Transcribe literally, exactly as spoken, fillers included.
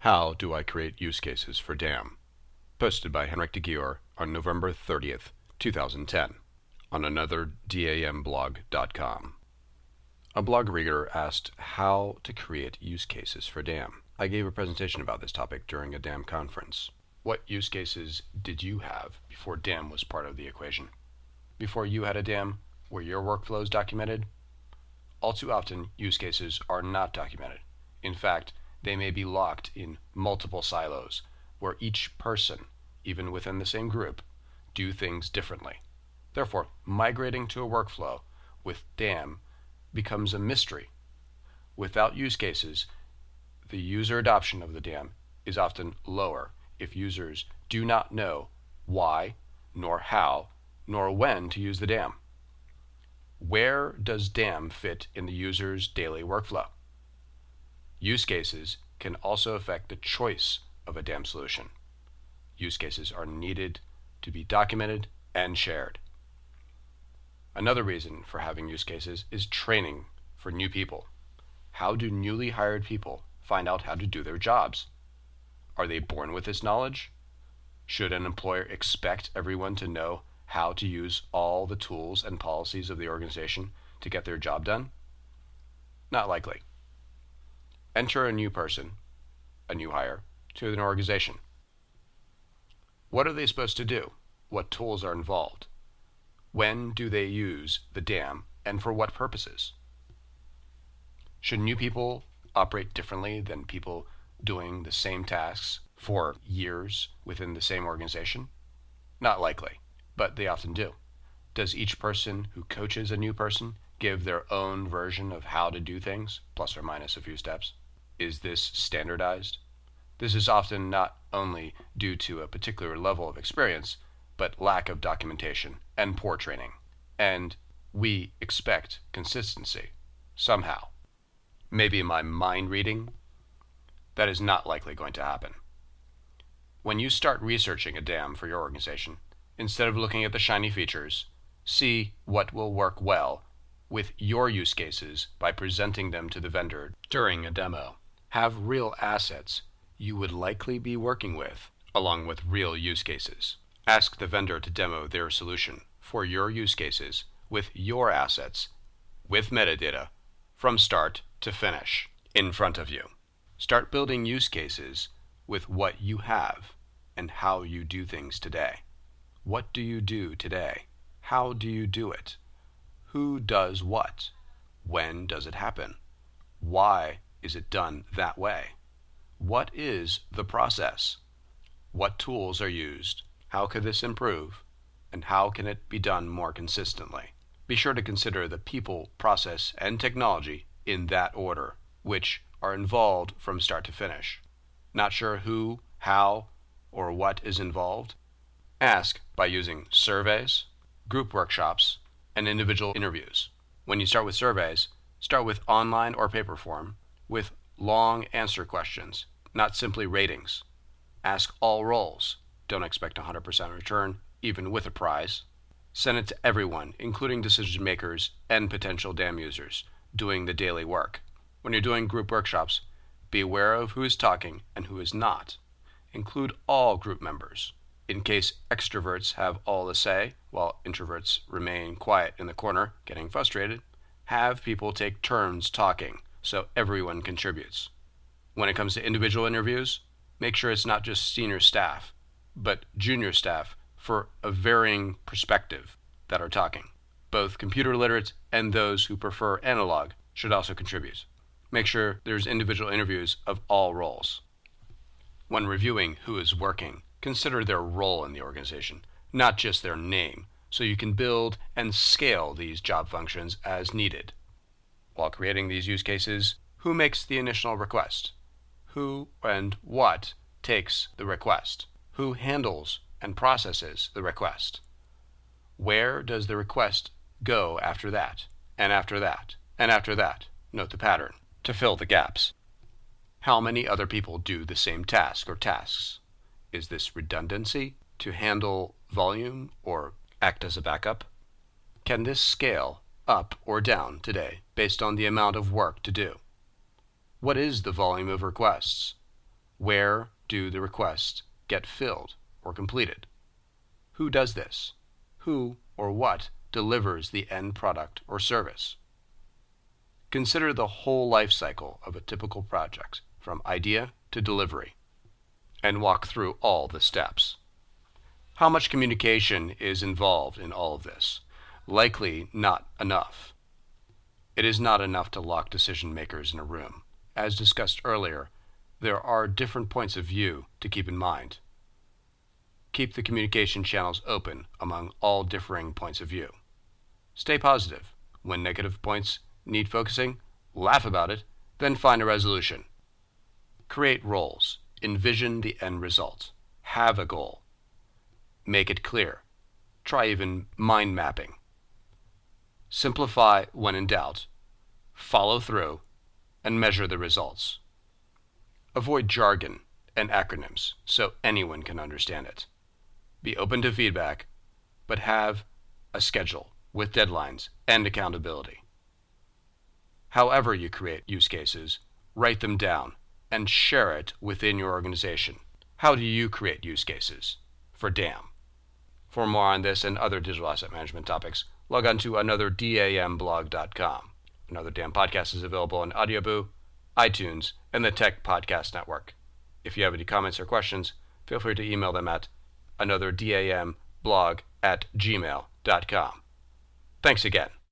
How do I create use cases for DAM? Posted by Henrik de Gior on November thirtieth, two thousand ten, on another dam blog dot com. A blog reader asked how to create use cases for DAM. I gave a presentation about this topic during a DAM conference. What use cases did you have before DAM was part of the equation? Before you had a DAM, were your workflows documented? All too often, use cases are not documented. In fact, they may be locked in multiple silos, where each person, even within the same group, do things differently. Therefore, migrating to a workflow with DAM becomes a mystery. Without use cases, the user adoption of the DAM is often lower if users do not know why, nor how, nor when to use the DAM. Where does DAM fit in the user's daily workflow? Use cases can also affect the choice of a DAM solution. Use cases are needed to be documented and shared. Another reason for having use cases is training for new people. How do newly hired people find out how to do their jobs? Are they born with this knowledge? Should an employer expect everyone to know how to use all the tools and policies of the organization to get their job done? Not likely. Enter a new person, a new hire, to an organization. What are they supposed to do? What tools are involved? When do they use the DAM, and for what purposes? Should new people operate differently than people doing the same tasks for years within the same organization? Not likely, but they often do. Does each person who coaches a new person give their own version of how to do things, plus or minus a few steps? Is this standardized? This is often not only due to a particular level of experience, but lack of documentation and poor training. And we expect consistency, somehow. Maybe my mind reading? That is not likely going to happen. When you start researching a DAM for your organization, instead of looking at the shiny features, see what will work well with your use cases by presenting them to the vendor during a demo. Have real assets you would likely be working with, along with real use cases. Ask the vendor to demo their solution for your use cases with your assets, with metadata, from start to finish, in front of you. Start building use cases with what you have and how you do things today. What do you do today? How do you do it? Who does what? When does it happen? Why is it done that way? What is the process? What tools are used? How could this improve? And how can it be done more consistently? Be sure to consider the people, process, and technology in that order, which are involved from start to finish. Not sure who, how, or what is involved? Ask by using surveys, group workshops, and individual interviews. When you start with surveys, start with online or paper form with long answer questions, not simply ratings. Ask all roles. Don't expect one hundred percent return, even with a prize. Send it to everyone, including decision makers and potential DAM users doing the daily work. When you're doing group workshops, be aware of who is talking and who is not. Include all group members. In case extroverts have all the say, while introverts remain quiet in the corner, getting frustrated, have people take turns talking so everyone contributes. When it comes to individual interviews, make sure it's not just senior staff, but junior staff for a varying perspective that are talking. Both computer literate and those who prefer analog should also contribute. Make sure there's individual interviews of all roles. When reviewing who is working, consider their role in the organization, not just their name, so you can build and scale these job functions as needed. While creating these use cases, who makes the initial request? Who and what takes the request? Who handles and processes the request? Where does the request go after that, and after that, and after that? Note the pattern to fill the gaps. How many other people do the same task or tasks? Is this redundancy to handle volume or act as a backup? Can this scale up or down today based on the amount of work to do? What is the volume of requests? Where do the requests get filled or completed? Who does this? Who or what delivers the end product or service? Consider the whole life cycle of a typical project, from idea to delivery, and walk through all the steps. How much communication is involved in all of this? Likely not enough. It is not enough to lock decision makers in a room. As discussed earlier, there are different points of view to keep in mind. Keep the communication channels open among all differing points of view. Stay positive. When negative points need focusing, laugh about it, then find a resolution. Create roles. Envision the end result. Have a goal. Make it clear. Try even mind mapping. Simplify when in doubt. Follow through, and measure the results. Avoid jargon and acronyms so anyone can understand it. Be open to feedback, but have a schedule with deadlines and accountability. However you create use cases, write them down and share it within your organization. How do you create use cases for D A M? For more on this and other digital asset management topics, log on to another dam blog dot com. Another D A M podcast is available on Audioboo, iTunes, and the Tech Podcast Network. If you have any comments or questions, feel free to email them at another dam blog at gmail dot com. Thanks again.